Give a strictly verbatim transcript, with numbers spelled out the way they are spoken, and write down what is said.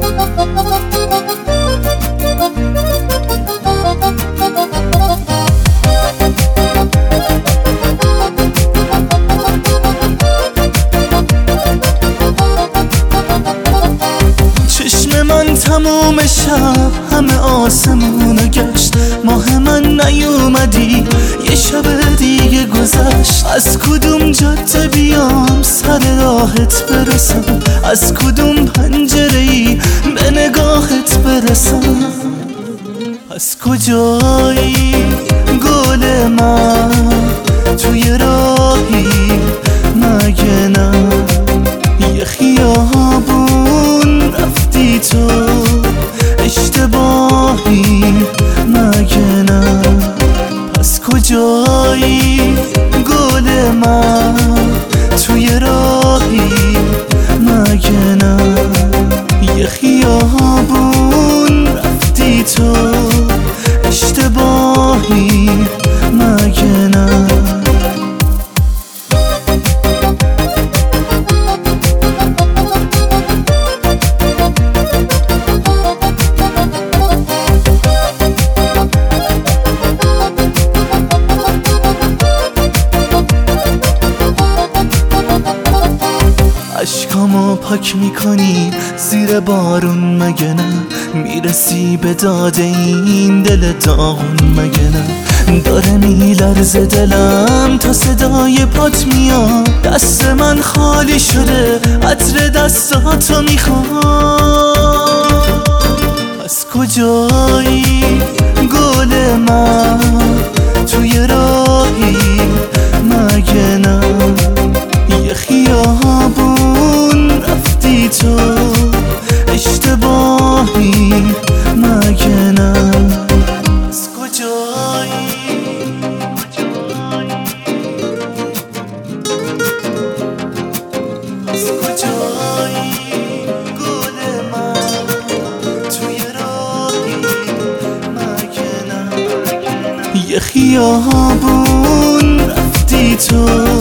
تموم شب همه آسمونو گشت، ماه من نیومدی، یه شب دیگه گذشت. از کدوم جاده بیام سر راهت برسم، از کدوم پنجره‌ای به نگاهت برسم. از کجایی گل من توی راهی مگه نه؟ یه خیابون رفتی تو اشتباهی مگه نه؟ پس کجایی گل من توی راهی مگه نه؟ یه خیابون رفتی تو اشتباهی مگه نه؟ اشکامو پاک میکنی زیر بارون مگه نه؟ میرسی به داد این دل داغون مگه نه؟ داره میلرزه دلم تا صدای پات میاد، دست من خالی شده عطر دستاتو میخوام. از کجایی گل من توی راهی مگه نه؟ یه خیابون رفتی تو اشتباهی مگه نه؟ از کجایی از کجایی گل من توی راهی مگه نه؟ یه خیابون رفتی تو